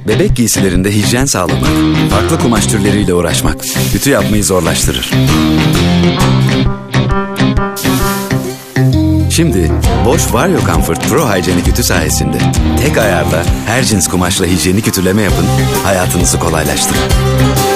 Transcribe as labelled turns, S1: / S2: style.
S1: Bebek giysilerinde hijyen sağlamak, farklı kumaş türleriyle uğraşmak ütü yapmayı zorlaştırır. Şimdi Bosch Vario Comfort Pro hijyenik ütü sayesinde tek ayarla her cins kumaşla hijyenik ütüleme yapın, hayatınızı kolaylaştırın.